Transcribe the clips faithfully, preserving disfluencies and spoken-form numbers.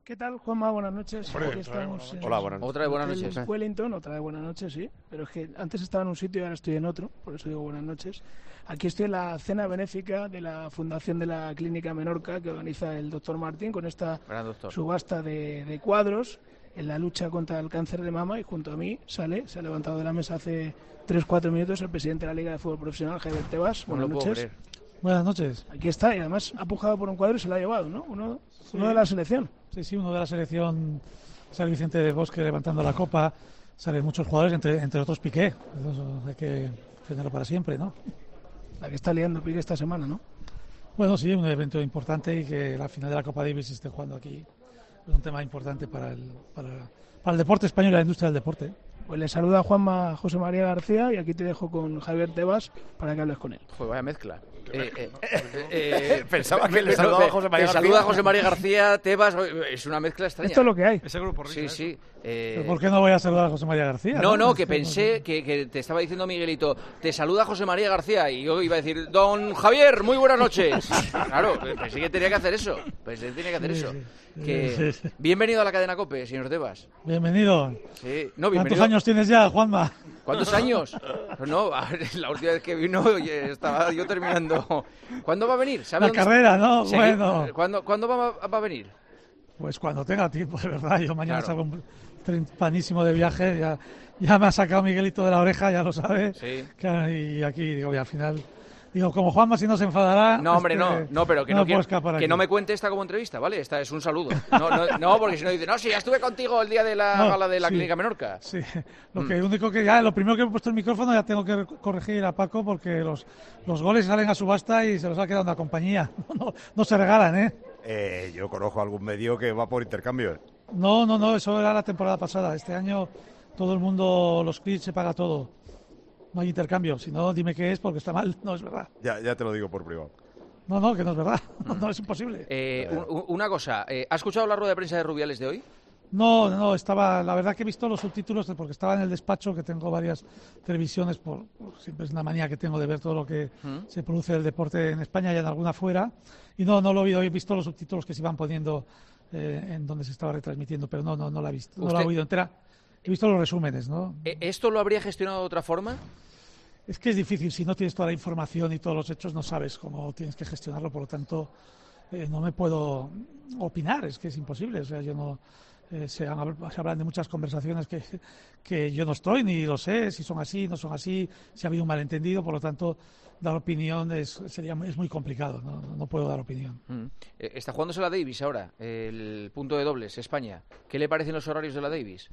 ¿Qué tal, Juanma? Buenas noches. Hombre, Aquí estamos en Hola, buenas noches. Otra de buenas el noches. ¿eh? Wellington, otra de buenas noches, sí. Pero es que antes estaba en un sitio y ahora estoy en otro, por eso digo buenas noches. Aquí estoy en la cena benéfica de la Fundación de la Clínica Menorca que organiza el doctor Martín con esta Gran doctor. subasta de, de cuadros en la lucha contra el cáncer de mama, y junto a mí sale, se ha levantado de la mesa hace tres cuatro minutos el presidente de la Liga de Fútbol Profesional, Javier Tebas. No Buenas lo puedo noches. creer. Buenas noches. Aquí está, y además ha pujado por un cuadro y se lo ha llevado, ¿no? Uno, Sí. uno de la selección. Sí, sí, uno de la selección, sale Vicente de Bosque levantando la copa, salen muchos jugadores, entre, entre otros Piqué. Eso hay que tenerlo para siempre, ¿no? La que está liando Piqué esta semana, ¿no? Bueno, sí, un evento importante y que la final de la Copa Davis esté jugando aquí es un tema importante para el, para, para el deporte español y la industria del deporte. Pues le saluda Juanma José María García y aquí te dejo con Javier Tebas para que hables con él. Joder, vaya mezcla. Eh, eh, eh, eh, Pensaba que le no, saludaba me- a José María te García. saluda José María García, Tebas. Es una mezcla extraña. Esto es lo que hay. Ese grupo Sí, risa, sí. eso. eh, ¿Pero por qué no voy a saludar a José María García? No, no, que Esto pensé que, que te estaba diciendo Miguelito, te saluda José María García, y yo iba a decir, don Javier, muy buenas noches. Claro, pensé que tenía que hacer eso, pensé que tenía que hacer Sí, eso. sí. Que... Sí, sí. Bienvenido a la cadena COPE, señor Tebas. Bienvenido. Sí. No, ¿Cuántos bienvenido. años tienes ya, Juanma? ¿Cuántos años? Pues no, a ver, la última vez que vino oye, estaba yo terminando. ¿Cuándo va a venir? ¿Sabe La dónde- carrera, ¿no? Segui- Bueno. ¿Cuándo, ¿cuándo va, va a venir? Pues cuando tenga tiempo, de verdad. Yo mañana Claro. salgo un tren panísimo de viaje. Ya, ya me ha sacado Miguelito de la oreja, ya lo sabe. Sí. Que- y aquí digo, y al final, digo, como Juanma si no se enfadará. No, hombre, este, no, no, pero que no, no, me quiero- puedo escapar que aquí. no me cuente esta como entrevista, ¿vale? Esta es un saludo. No, no, no, porque si no dice, no, sí, ya estuve contigo el día de la No, gala de la sí. Clínica Menorca. Sí, lo Mm. que único que ya, lo primero que he puesto el micrófono, ya tengo que corregir a Paco porque los, los goles salen a subasta y se los ha quedado una compañía. No, no se regalan, ¿eh? Eh, yo conozco algún medio que va por intercambio. No, no, no, eso era la temporada pasada. Este año todo el mundo, los clics, se paga todo. No hay intercambio. Si no, dime qué es porque está mal. No es verdad. Ya, ya te lo digo por privado. No, no, que no es verdad. No, no, es imposible. Eh, un- un- una cosa, eh, ¿has escuchado la rueda de prensa de Rubiales de hoy? No, no, estaba, la verdad que he visto los subtítulos porque estaba en el despacho, que tengo varias televisiones, por, por- siempre es una manía que tengo de ver todo lo que ¿Mm? se produce del deporte en España y en alguna fuera, y no, no lo he oído, he visto los subtítulos que se iban poniendo eh, en donde se estaba retransmitiendo, pero no, no, no la he visto, no la he ¿Usted- oído entera. He visto los resúmenes, ¿no? Eh, ¿Esto lo habría gestionado de otra forma? Es que es difícil, si no tienes toda la información y todos los hechos, no sabes cómo tienes que gestionarlo, por lo tanto, eh, no me puedo opinar, es que es imposible, o sea, yo no... eh, se, han- se hablan de muchas conversaciones que, que yo no estoy, ni lo sé, si son así, no son así, si ha habido un malentendido, por lo tanto, dar opinión es, sería, es muy complicado, no, no puedo dar opinión. Mm. Eh, Está jugándose la Davis ahora, el punto de dobles, España. ¿Qué le parecen los horarios de la Davis?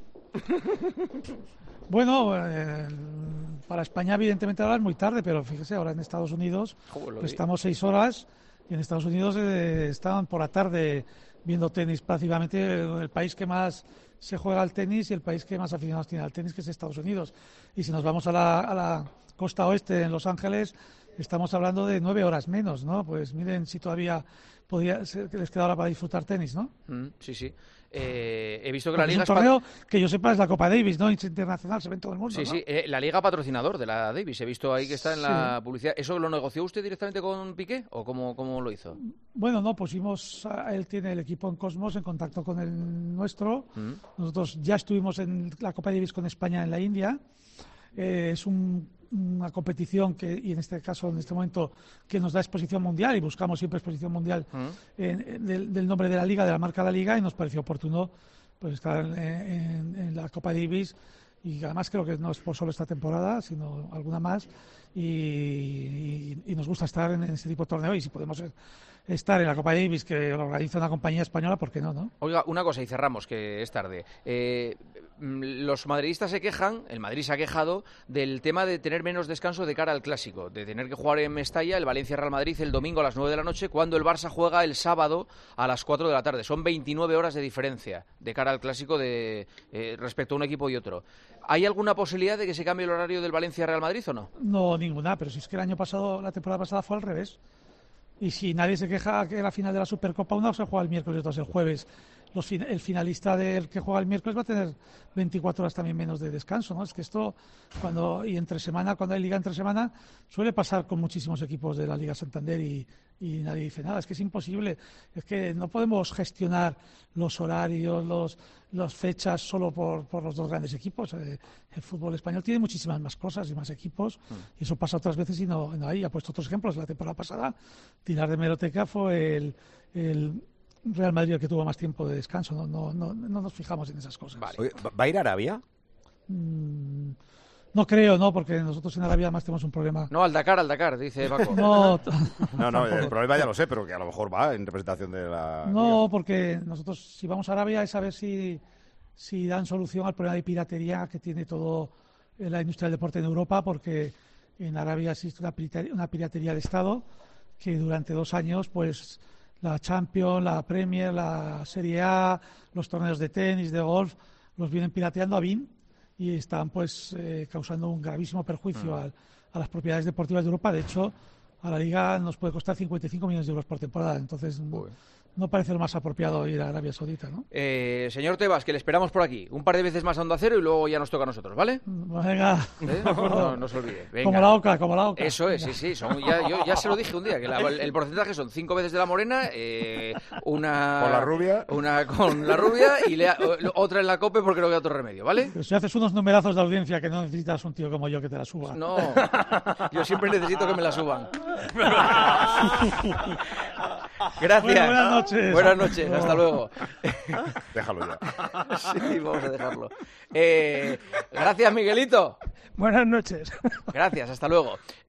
Bueno, eh, para España evidentemente ahora es muy tarde, pero fíjese, ahora en Estados Unidos Joder, lo pues vi. estamos seis horas y en Estados Unidos eh, estaban por la tarde viendo tenis, prácticamente el país que más se juega al tenis y el país que más aficionados tiene al tenis, que es Estados Unidos. Y si nos vamos a la, a la costa oeste, en Los Ángeles, estamos hablando de nueve horas menos, ¿no? Pues miren si todavía podía ser que les queda hora para disfrutar tenis, ¿no? Mm, sí, sí. Eh, he visto que la Porque es Liga un es pa- torneo que yo sepa es la Copa Davis, ¿no? Es internacional, se ve en todo el mundo, Sí, ¿no? sí, eh, la Liga patrocinador de la Davis. He visto ahí que está en la publicidad. ¿Eso lo negoció usted directamente con Piqué o cómo, cómo lo hizo? Bueno, no, pusimos, a- él tiene el equipo en Cosmos en contacto con el nuestro. Mm. Nosotros ya estuvimos en la Copa Davis con España en la India. Eh, es un- una competición que, y en este caso, en este momento, que nos da exposición mundial y buscamos siempre exposición mundial Mm. en- en- del, del nombre de la liga, de la marca de la liga, y nos pareció oportuno pues estar en, en- en la Copa Davis. Y además creo que no es por solo esta temporada, sino alguna más. Y, y- y nos gusta estar en, en ese tipo de torneo. Y si podemos eh, estar en la Copa Davis, que lo organiza una compañía española, ¿por qué no? no? Oiga, una cosa y cerramos, que es tarde. Eh, mm, los madridistas se quejan, el Madrid se ha quejado del tema de tener menos descanso de cara al Clásico, de tener que jugar en Mestalla el Valencia-Real Madrid el domingo a las nueve de la noche, cuando el Barça juega el sábado a las cuatro de la tarde. Son veintinueve horas de diferencia de cara al Clásico de, eh, respecto a un equipo y otro. ¿Hay alguna posibilidad de que se cambie el horario del Valencia-Real Madrid o no? No, ninguna, pero si es que el año pasado, la temporada pasada fue al revés. Y si nadie se queja que la final de la Supercopa, una se juega el miércoles y otra el jueves. los fin el finalista del que juega el miércoles va a tener veinticuatro horas también menos de descanso, ¿no? Es que esto, cuando y entre semana, cuando hay liga entre semana, suele pasar con muchísimos equipos de la Liga Santander y, y nadie dice nada. Es que es imposible. Es que no podemos gestionar los horarios, los las fechas solo por, por los dos grandes equipos. Eh, el fútbol español tiene muchísimas más cosas y más equipos, mm. y eso pasa otras veces y no, no hay. Ha puesto otros ejemplos. La temporada pasada, tirar de hemeroteca fue el, el Real Madrid el que tuvo más tiempo de descanso. No, no, no, no nos fijamos en esas cosas. Vale. Oye, ¿va a ir a Arabia? Mm, no creo, no, porque nosotros en Arabia además tenemos un problema. No, al Dakar, al Dakar, dice Paco. No, no, no, el problema ya lo sé, pero que a lo mejor va en representación de la... No, porque nosotros si vamos a Arabia es a ver si, si dan solución al problema de piratería que tiene todo la industria del deporte en Europa, porque en Arabia existe una piratería, una piratería de Estado que durante dos años, pues la Champions, la Premier, la Serie A, los torneos de tenis, de golf, los vienen pirateando a bin y están pues eh, causando un gravísimo perjuicio mm. a, a las propiedades deportivas de Europa. De hecho, a la Liga nos puede costar cincuenta y cinco millones de euros por temporada. Entonces, no, no parece lo más apropiado ir a Arabia Saudita, ¿no? Eh, señor Tebas, que le esperamos por aquí. Un par de veces más a Onda Cero y luego ya nos toca a nosotros, ¿vale? Venga. ¿Eh? No, no se olvide. Venga. Como la oca, como la oca. Eso es, Venga. sí, sí. Son, ya, yo ya se lo dije un día, que la, el, el porcentaje son cinco veces de la morena, eh, una... Con la rubia. Una con la rubia y le, otra en la COPE porque no queda otro remedio, ¿vale? Pero si haces unos numerazos de audiencia que no necesitas un tío como yo que te la suba. No, yo siempre necesito que me la suban. Gracias. Bueno, buenas noches. Buenas noches, hasta luego. Déjalo ya. Sí, vamos a dejarlo. Eh, gracias, Miguelito. Buenas noches. Gracias, hasta luego.